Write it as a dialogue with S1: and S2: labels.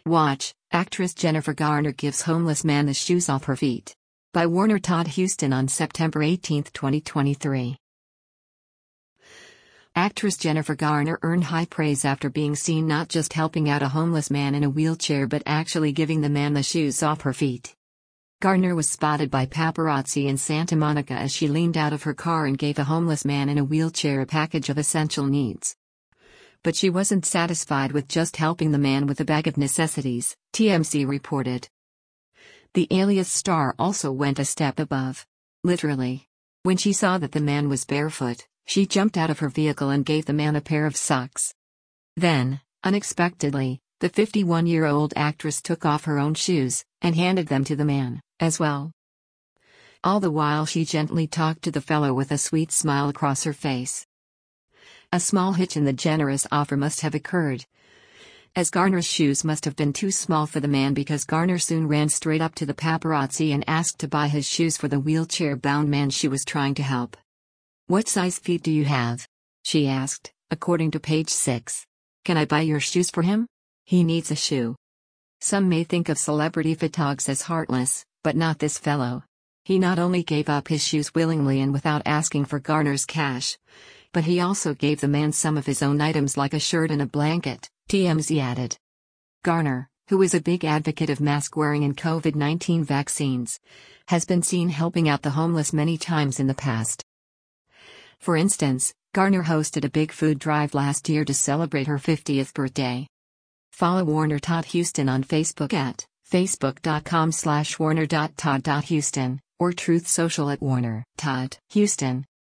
S1: Watch, actress Jennifer Garner gives homeless man the shoes off her feet. By Warner Todd Huston on September 18, 2023. Actress Jennifer Garner earned high praise after being seen not just helping out a homeless man in a wheelchair but actually giving the man the shoes off her feet. Garner was spotted by paparazzi in Santa Monica as she leaned out of her car and gave a homeless man in a wheelchair a package of essential needs. But she wasn't satisfied with just helping the man with a bag of necessities, TMZ reported. The Alias star also went a step above. Literally. When she saw that the man was barefoot, she jumped out of her vehicle and gave the man a pair of socks. Then, unexpectedly, the 51-year-old actress took off her own shoes and handed them to the man, as well. All the while she gently talked to the fellow with a sweet smile across her face. A small hitch in the generous offer must have occurred, as Garner's shoes must have been too small for the man because Garner soon ran straight up to the paparazzi and asked to buy his shoes for the wheelchair-bound man she was trying to help. "What size feet do you have?" she asked, according to Page 6. "Can I buy your shoes for him? He needs a shoe." Some may think of celebrity photogs as heartless, but not this fellow. He not only gave up his shoes willingly and without asking for Garner's cash, but he also gave the man some of his own items like a shirt and a blanket, TMZ added. Garner, who is a big advocate of mask wearing and COVID-19 vaccines, has been seen helping out the homeless many times in the past. For instance, Garner hosted a big food drive last year to celebrate her 50th birthday. Follow Warner Todd Huston on Facebook at facebook.com/warner.todd.huston or Truth Social at Warner Todd Huston.